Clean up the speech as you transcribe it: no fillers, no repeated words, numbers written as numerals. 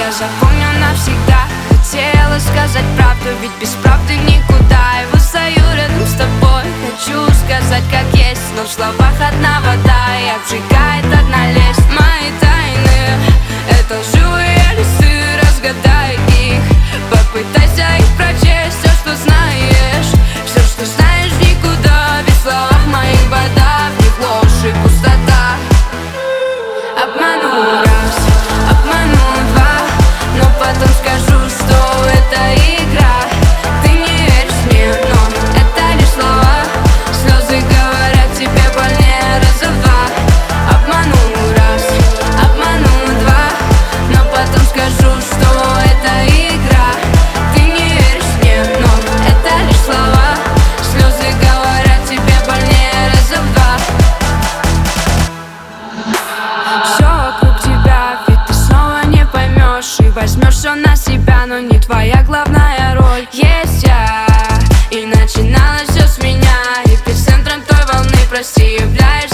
я запомню навсегда. Хотела сказать правду, ведь без правды никуда. И устаю рядом с тобой, хочу сказать как есть, но в словах одна вода, и обжигает одна лесть. Мои тайны — это живые листы, разгадай их. Попытайся их прочесть, все, что знаешь. Все, что знаешь, никуда. Без слов моих вода, в них ложь и пустота. Обману раз, обману два, но потом скажу, что это игра. Ты не веришь мне, но это лишь слова. Слезы говорят тебе больнее раза в два. Обману раз, обману два, но потом скажу, что это игра. Ты не веришь мне, но это лишь слова. Слезы говорят тебе больнее раза в два. Все вокруг тебя, ведь ты снова не поймешь. И возьмешь все на себя, но не твоя главная роль. Есть я, и начиналось все с меня. Эпицентром той волны, прости, являешься